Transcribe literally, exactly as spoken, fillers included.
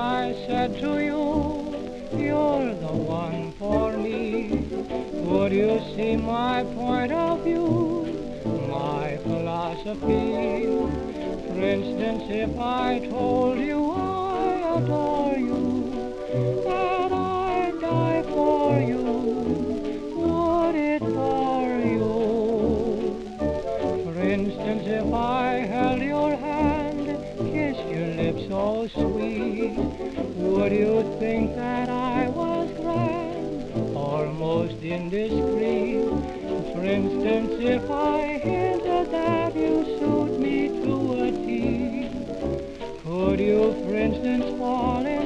I said to you, you're the one for me, would you see my point of view, my philosophy? For instance, if I told you I adore you, that I'd die for you, would it bore you? For instance, if I held your hand, kissed your lips so sweet, would you think that I was grand or most indiscreet? For instance, if I hinted that you suit me to a T, could you, for instance, fall in